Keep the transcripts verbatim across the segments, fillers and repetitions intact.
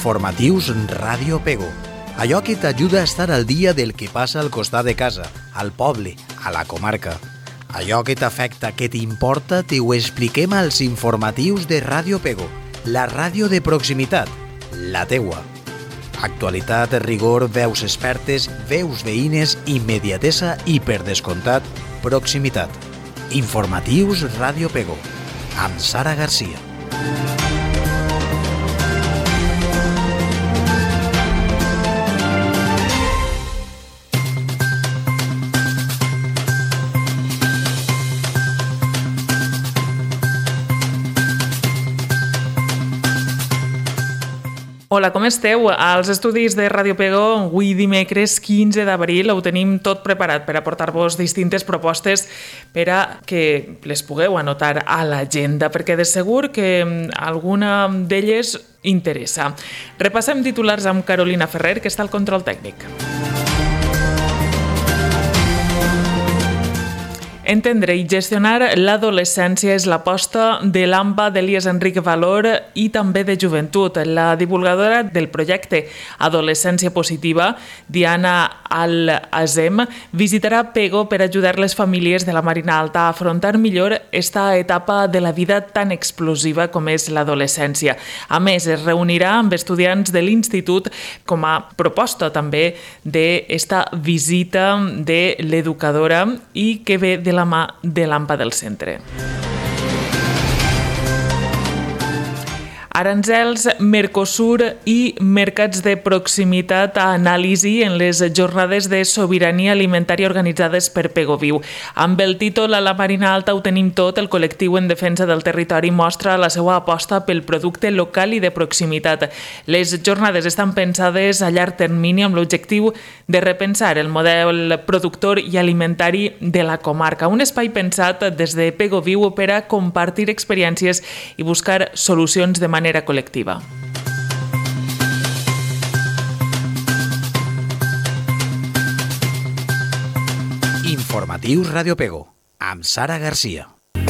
Informatius Ràdio Pego. Allò que t'ajuda a estar al dia del que passa al costat de casa, al poble, a la comarca. Allò que t'afecta, que t'importa, t'ho expliquem als informatius de Ràdio Pego, la ràdio de proximitat, la teua. Actualitat, rigor, veus expertes, veus veïnes, immediatesa i, per descomptat, proximitat. Informatius Ràdio Pego, amb Sara Garcia. Hola, com esteu? Als estudis de Ràdio Pego, avui dimecres quinze d'abril, ho tenim tot preparat per aportar-vos distintes propostes per a que les pugueu anotar a l'agenda, perquè de segur que alguna d'elles interessa. Repassem titulars amb Carolina Ferrer, que està al control tècnic. Entendre i gestionar l'adolescència és l'aposta de l'A M P A d'Elies Enric Valor i també de Joventut. La divulgadora del projecte Adolescència Positiva, Diana Al-Azem, visitarà Pego per ajudar les famílies de la Marina Alta a afrontar millor esta etapa de la vida tan explosiva com és l'adolescència. A més, es reunirà amb estudiants de l'Institut com a proposta també d'esta visita de l'educadora i que ve de la mà de l'A M P A del centre. Aranzels, Mercosur i mercats de proximitat a anàlisi en les jornades de sobirania alimentària organitzades per Pego Viu. Amb el títol A la Marina Alta ho tenim tot, el col·lectiu en defensa del territori mostra la seva aposta pel producte local i de proximitat. Les jornades estan pensades a llarg termini amb l'objectiu de repensar el model productor i alimentari de la comarca. Un espai pensat des de Pego Viu per a compartir experiències i buscar solucions de manera col·lectiva. Informatius Ràdio Pego, amb Sara Garcia.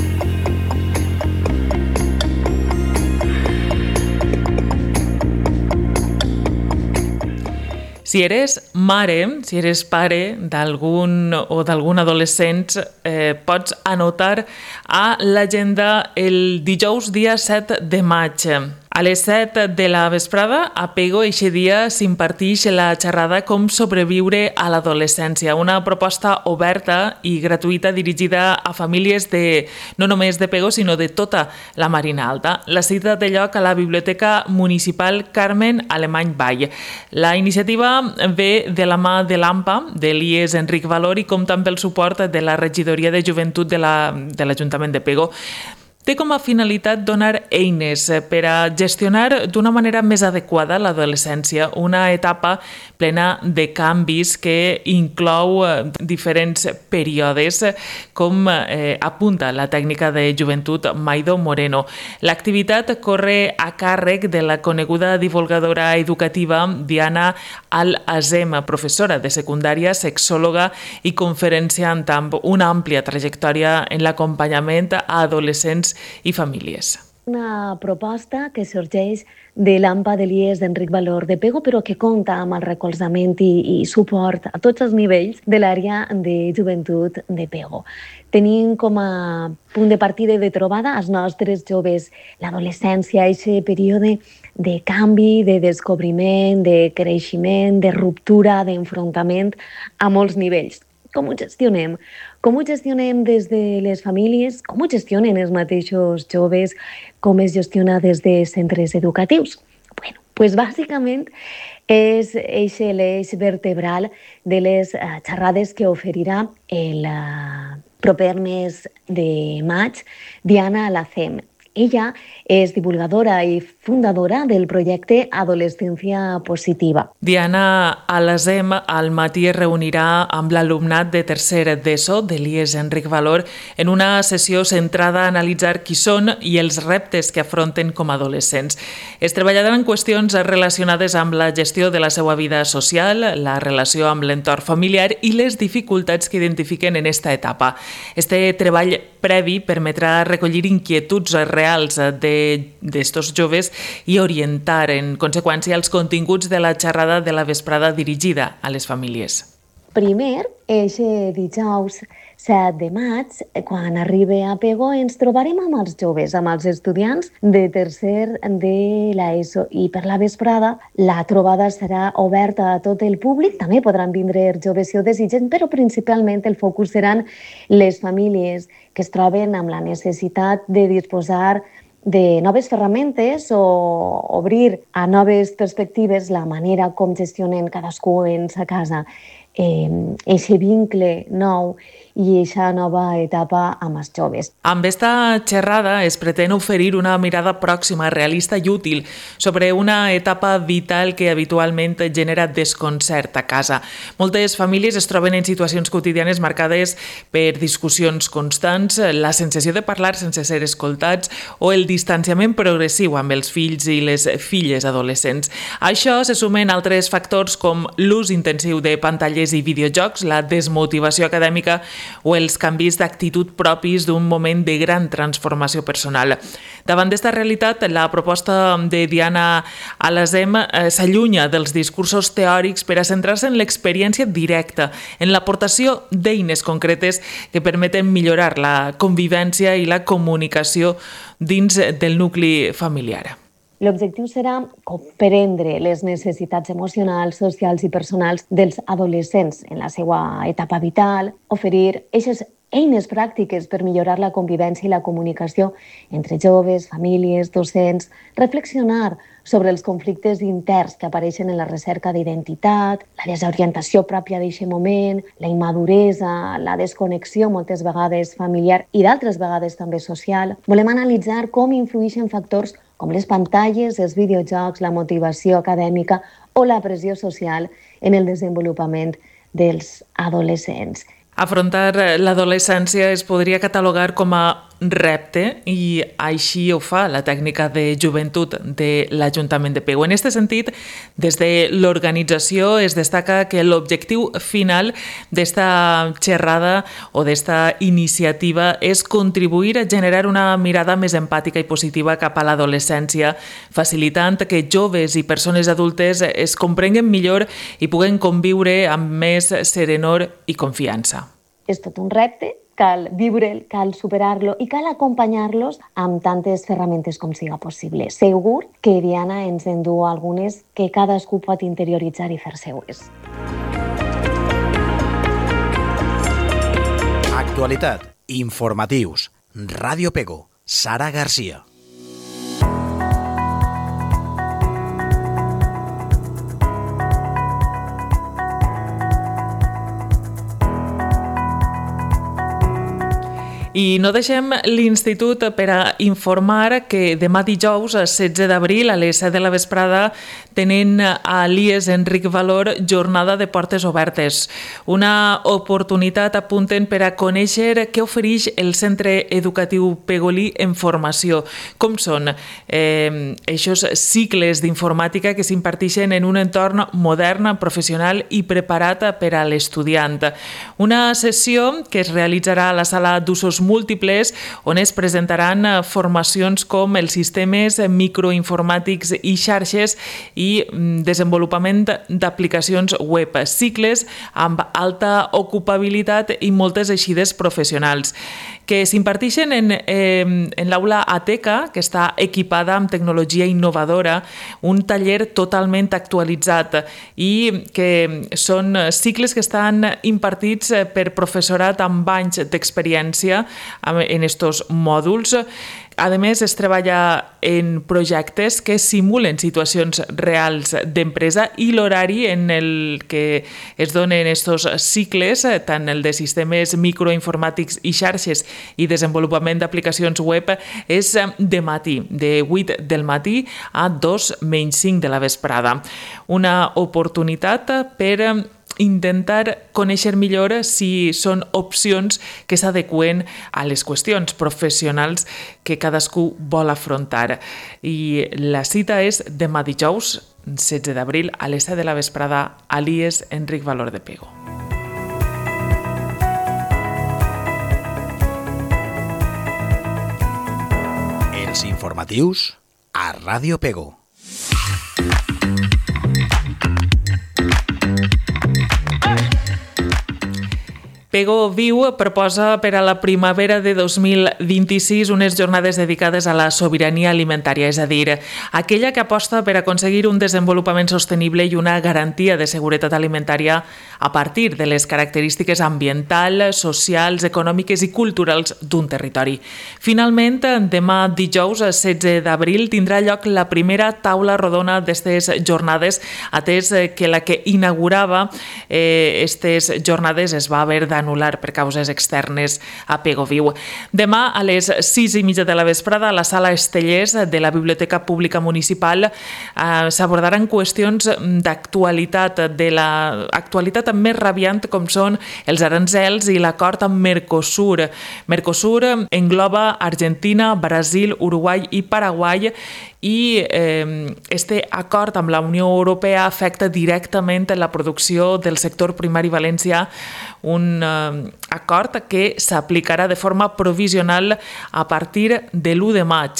Si eres mare, si eres pare d'algun o d'algun adolescent, eh, pots anotar a l'agenda el dijous dia set de maig. A les set de la vesprada, a Pego, eixe dia s'impartix la xerrada Com sobreviure a l'adolescència, una proposta oberta i gratuïta dirigida a famílies de, no només de Pego, sinó de tota la Marina Alta. La cita té lloc a la Biblioteca Municipal Carmen Alemany Vall. La iniciativa ve de la mà de l'A M P A, d'Elies Enric Valor, i compta amb el suport de la Regidoria de Joventut de la, de l'Ajuntament de Pego. Té com a finalitat donar eines per a gestionar d'una manera més adequada l'adolescència, una etapa plena de canvis que inclou diferents períodes, com eh, apunta la tècnica de joventut Maido Moreno. L'activitat corre a càrrec de la coneguda divulgadora educativa Diana Al-Azem, professora de secundària, sexòloga i conferenciant amb una àmplia trajectòria en l'acompanyament a adolescents i famílies. Una proposta que sorgeix de l'A M P A d'Elies Enric Valor de Pego, però que compta amb el recolzament i, i suport a tots els nivells de l'àrea de joventut de Pego. Tenim com a punt de partida i de trobada els nostres joves, l'adolescència, aquest període de canvi, de descobriment, de creixement, de ruptura, d'enfrontament a molts nivells. Com ho gestionem? Com ho gestionem des de les famílies? Com ho gestionen els mateixos joves? Com es gestiona des de centres educatius? Bueno, pues bàsicament és eixe l'eix vertebral de les uh, xerrades que oferirà el uh, proper mes de maig Diana Al-Azem. Ella és divulgadora i fundadora del projecte Adolescència Positiva. Diana Al-Azem al matí es reunirà amb l'alumnat de tercer d'ESO d'Elies Enric Valor en una sessió centrada a analitzar qui són i els reptes que afronten com a adolescents. Es treballaran qüestions relacionades amb la gestió de la seva vida social, la relació amb l'entorn familiar i les dificultats que identifiquen en esta etapa. Este treball previ permetrà recollir inquietuds reals reals d'estos joves i orientar, en conseqüència, els continguts de la xerrada de la vesprada dirigida a les famílies. Primer, eixe dijous set de maig, quan arribi a Pego, ens trobarem amb els joves, amb els estudiants de tercer de l'ESO. I per la vesprada, la trobada serà oberta a tot el públic. També podran vindre els joves si ho desitgen, però principalment el focus seran les famílies que es troben amb la necessitat de disposar de noves ferramentes o obrir a noves perspectives la manera com gestionen cadascú en sa casa. Eixe eh, vincle nou i eixa nova etapa amb els joves. Amb esta xerrada es pretén oferir una mirada pròxima, realista i útil sobre una etapa vital que habitualment genera desconcert a casa. Moltes famílies es troben en situacions quotidianes marcades per discussions constants, la sensació de parlar sense ser escoltats o el distanciament progressiu amb els fills i les filles adolescents. A això se sumen altres factors com l'ús intensiu de pantalles i videojocs, la desmotivació acadèmica o els canvis d'actitud propis d'un moment de gran transformació personal. Davant d'esta realitat, la proposta de Diana Alazem eh, s'allunya dels discursos teòrics per a centrar-se en l'experiència directa, en l'aportació d'eines concretes que permeten millorar la convivència i la comunicació dins del nucli familiar. L'objectiu serà comprendre les necessitats emocionals, socials i personals dels adolescents en la seva etapa vital, oferir aquestes eines pràctiques per millorar la convivència i la comunicació entre joves, famílies, docents, reflexionar sobre els conflictes interns que apareixen en la recerca d'identitat, la desorientació pròpia d'aquest moment, la immaduresa, la desconnexió moltes vegades familiar i d'altres vegades també social. Volem analitzar com influeixen factors com les pantalles, els videojocs, la motivació acadèmica o la pressió social en el desenvolupament dels adolescents. Afrontar l'adolescència es podria catalogar com a repte i així ho fa la tècnica de joventut de l'Ajuntament de Pego. En aquest sentit, des de l'organització es destaca que l'objectiu final d'esta xerrada o d'esta iniciativa és contribuir a generar una mirada més empàtica i positiva cap a l'adolescència, facilitant que joves i persones adultes es comprenguen millor i puguen conviure amb més serenor i confiança. És tot un repte, cal viure'l, cal superar-lo i cal acompanyar-los amb tantes ferramentes com siga possible. Segur que Diana ens en du algunes que cadascú pot interioritzar i fer seues. Actualitat, informatius, Ràdio Pego, Sara Garcia. I no deixem l'Institut per a informar que demà dijous, setze d'abril, a les set de la vesprada, tenen a l'I E S Enric Valor jornada de portes obertes. Una oportunitat, apunten, per a conèixer què ofereix el Centre Educatiu Pegolí en formació. Com són eh, aquests cicles d'informàtica que s'imparteixen en un entorn modern, professional i preparat per a l'estudiant. Una sessió que es realitzarà a la sala d'usos múltiples, on es presentaran formacions com els sistemes microinformàtics i xarxes i desenvolupament d'aplicacions web, cicles amb alta ocupabilitat i moltes eixides professionals, que s'imparteixen en, eh, en l'aula Ateca, que està equipada amb tecnologia innovadora, un taller totalment actualitzat i que són cicles que estan impartits per professorat amb anys d'experiència en estos mòduls. A més, es treballa en projectes que simulen situacions reals d'empresa i l'horari en el que es donen estos cicles, tant el de sistemes microinformàtics i xarxes i desenvolupament d'aplicacions web, és de matí, de vuit del matí a dos menys cinc de la vesprada. Una oportunitat per intentar conèixer millor si són opcions que s'adeqüen a les qüestions professionals que cadascú vol afrontar. I la cita és demà dijous, setze d'abril, a les set de la vesprada, a l'I E S Enric Valor de Pego. Els informatius a Ràdio Pego. Pego Viu proposa per a la primavera de dos mil vint-i-sis unes jornades dedicades a la sobirania alimentària, és a dir, aquella que aposta per aconseguir un desenvolupament sostenible i una garantia de seguretat alimentària a partir de les característiques ambientals, socials, econòmiques i culturals d'un territori. Finalment, demà dijous setze d'abril tindrà lloc la primera taula rodona d'aquestes jornades, atès que la que inaugurava aquestes eh, jornades es va haver d'anul·lar per causes externes a Pego Viu. Demà a les sis i mitja de la vesprada a la sala Estellers de la Biblioteca Pública Municipal eh, s'abordaran qüestions d'actualitat, de l'actualitat més rabiant com són els arancels i l'acord amb Mercosur. Mercosur engloba Argentina, Brasil, Uruguai i Paraguai i eh, este acord amb la Unió Europea afecta directament la producció del sector primari valencià, un eh, acord que s'aplicarà de forma provisional a partir de l'u de maig.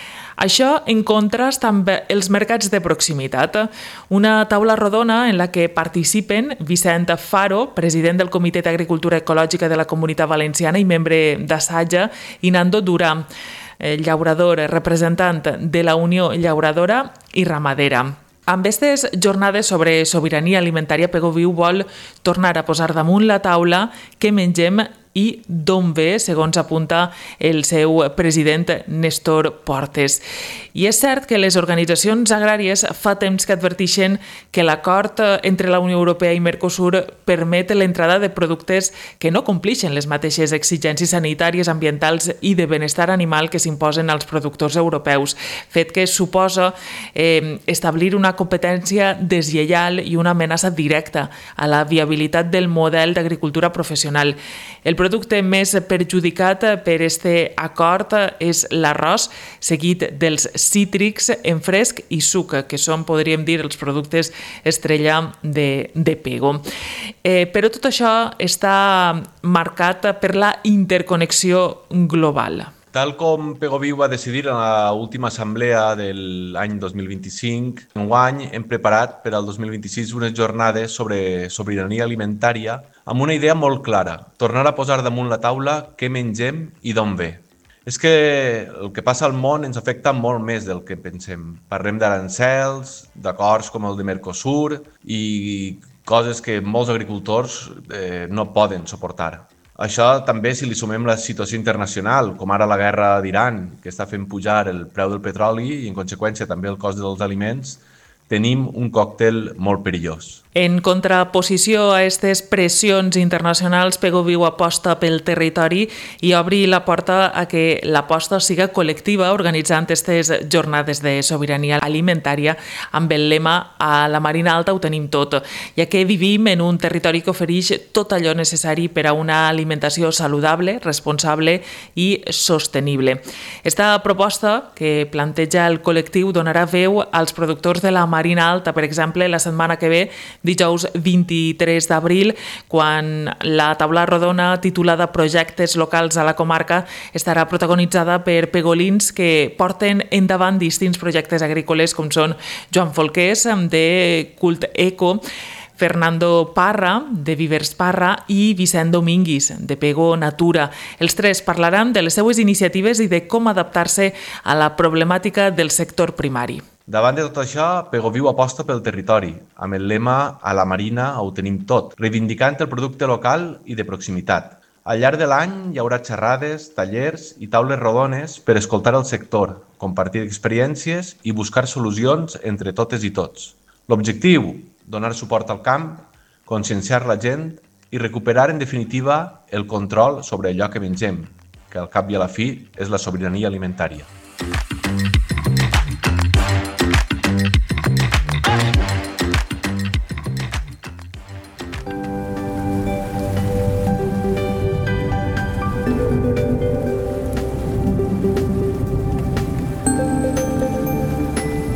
Això en contrast amb els mercats de proximitat. Una taula rodona en la que participen Vicent Faro, president del Comitè d'Agricultura Ecològica de la Comunitat Valenciana i membre d'Assaja, i Nando Durà, llaurador, representant de la Unió Llauradora i Ramadera. Amb aquestes jornades sobre sobirania alimentària, Pego Viu vol tornar a posar damunt la taula què mengem i d'on ve, segons apunta el seu president Néstor Portes. I és cert que les organitzacions agràries fa temps que adverteixen que l'acord entre la Unió Europea i Mercosur permet l'entrada de productes que no compleixen les mateixes exigències sanitàries, ambientals i de benestar animal que s'imposen als productors europeus, fet que suposa eh, establir una competència deslleial i una amenaça directa a la viabilitat del model d'agricultura professional. El producte més perjudicat per este acord és l'arròs, seguit dels cítrics en fresc i suc, que són, podríem dir, els productes estrella de, de Pego. Eh, però tot això està marcat per la interconnexió global. Tal com Pego Viu va decidir en l'última assemblea de l'any dos mil vint-i-cinc, enguany hem preparat per al dos mil vint-i-sis unes jornades sobre sobirania alimentària amb una idea molt clara, tornar a posar damunt la taula què mengem i d'on ve. És que el que passa al món ens afecta molt més del que pensem. Parlem d'arancels, d'acords com el de Mercosur i coses que molts agricultors eh, no poden suportar. Això també si li sumem la situació internacional, com ara la guerra d'Iran, que està fent pujar el preu del petroli i en conseqüència també el cost dels aliments, tenim un còctel molt perillós. En contraposició a aquestes pressions internacionals, Pego Viu aposta pel territori i obri la porta a que l'aposta siga col·lectiva organitzant aquestes jornades de sobirania alimentària amb el lema "A la Marina Alta ho tenim tot", ja que vivim en un territori que ofereix tot allò necessari per a una alimentació saludable, responsable i sostenible. Esta proposta que planteja el col·lectiu donarà veu als productors de la Marina Alta, per exemple, la setmana que ve, dijous vint-i-tres d'abril, quan la taula rodona titulada Projectes locals a la comarca estarà protagonitzada per pegolins que porten endavant distints projectes agrícoles com són Joan Folqués, de Cult Eco, Fernando Parra, de Vivers Parra, i Vicent Dominguis, de Pego Natura. Els tres parlaran de les seues iniciatives i de com adaptar-se a la problemàtica del sector primari. Davant de tot això, Pego Viu aposta pel territori, amb el lema "A la Marina ho tenim tot", reivindicant el producte local i de proximitat. Al llarg de l'any hi haurà xerrades, tallers i taules rodones per escoltar el sector, compartir experiències i buscar solucions entre totes i tots. L'objectiu, donar suport al camp, conscienciar la gent i recuperar, en definitiva, el control sobre allò que mengem, que al cap i a la fi és la sobirania alimentària.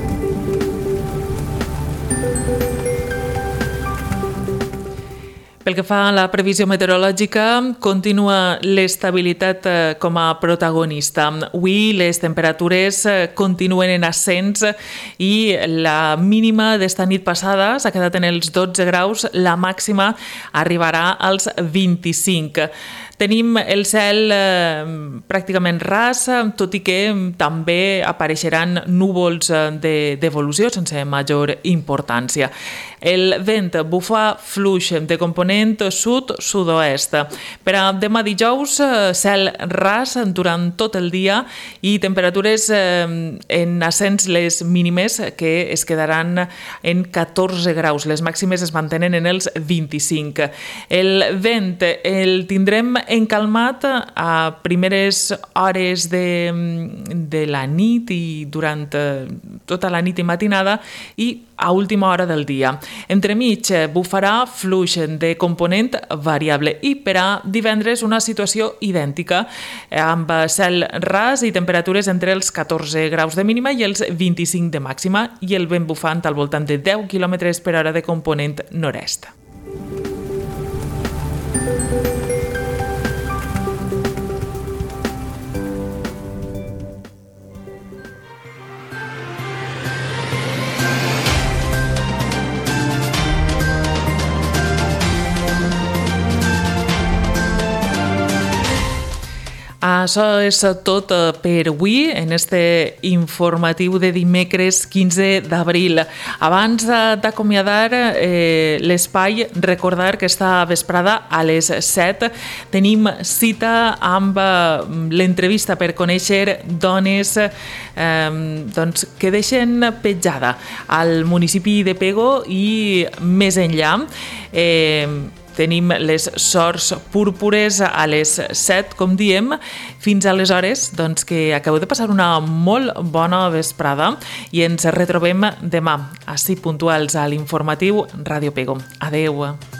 Pel Pel que fa a la previsió meteorològica, continua l'estabilitat com a protagonista. Avui les temperatures continuen en ascens i la mínima d'esta nit passada s'ha quedat en els dotze graus, la màxima arribarà als vint-i-cinc. Tenim el cel eh, pràcticament ras, tot i que també apareixeran núvols d'evolució sense major importància. El vent bufa fluix de component sud-sud-oest. Per a demà dijous, cel ras durant tot el dia i temperatures eh, en ascens les mínimes que es quedaran en catorze graus. Les màximes es mantenen en els vint-i-cinc. El vent el tindrem encalmat a primeres hores de, de la nit i durant tota la nit i matinada i a última hora del dia. Entremig bufarà fluix de component variable i per a divendres una situació idèntica amb cel ras i temperatures entre els catorze graus de mínima i els vint-i-cinc de màxima i el vent bufant al voltant de deu quilòmetres per hora de component nord-est. Això és tot per avui en este informatiu de dimecres quinze d'abril. Abans d'acomiadar eh, l'espai, recordar que esta vesprada a les set tenim cita amb l'entrevista per conèixer dones eh, doncs, que deixen petjada al municipi de Pego i més enllà. Eh, Tenim les sorts púrpures a les set, com diem. Fins aleshores, doncs, que acabeu de passar una molt bona vesprada i ens retrobem demà, així puntuals a l'informatiu Ràdio Pego. Adeu.